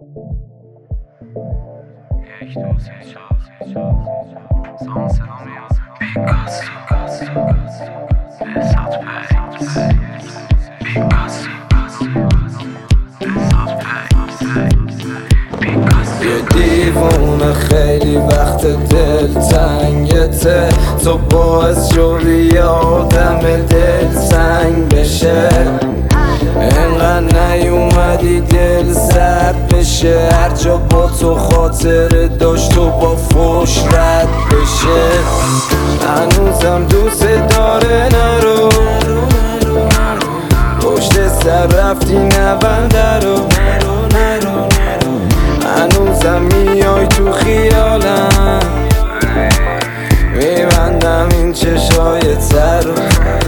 یک دو سه چهار سان صدا میاد پیکاسو بسات یه دیوونه خیلی وقت دل تنگته، تو باعث شدی آدم دل سنگ بشه. انقدر نیومدی دل سرد بشه، هر جا با تو خاطر داشت تو با فوش رد بشه. هنوزم دوست داره نرو، پشت سر رفتی نبنده رو. هنوزم میای تو خیالم، میبندم این چشای تر رو.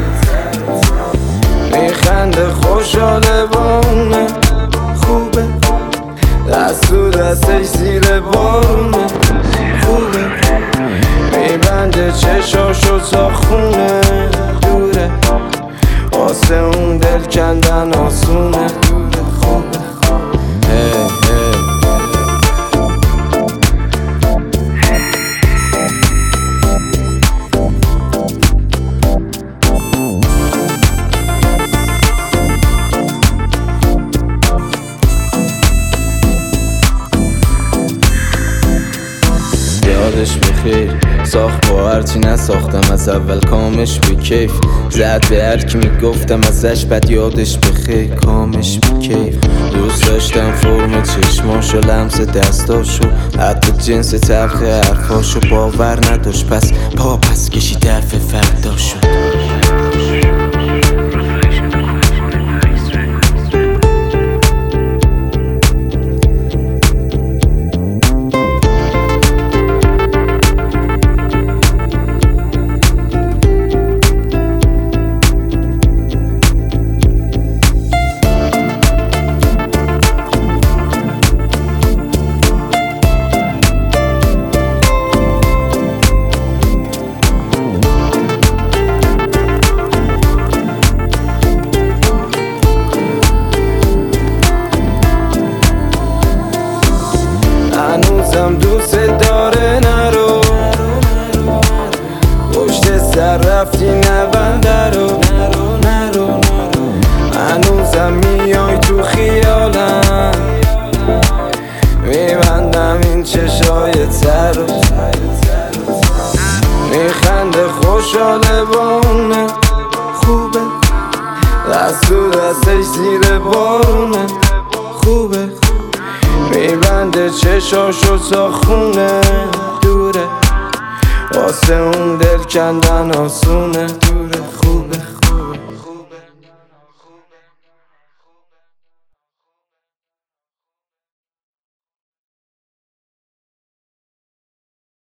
میخنده خوشحاله با اونه، خوبه دست تو دستش زیر بارونه، خوبه میبنده چشاشو تا خونه دوره. واسه اون دل کندن آسونه، خوبه یادش بخیر، ساخت با هرچی نساختم از اول کامش به کیف. زد به هر کی میگفتم ازش بد یادش بخیر، کامش به کیف. دوست داشتم فرم چشماشو، لمس دستاشو، حتی جنس تلخ حرفاشو. باور نداشت پس پس کشید دفع فرداشو. هنوزم دوست داره نرو، پشت سر رفتی نبنده رو. هنوزم میای تو خیالم، میبندم این چشای تر رو. میخنده خوشحاله با اونه، خوبه دست تو دستش زیر بارونه، خوبه میبنده چشاشو تا خونه دوره. واسه اون دل کندن آسونه دوره.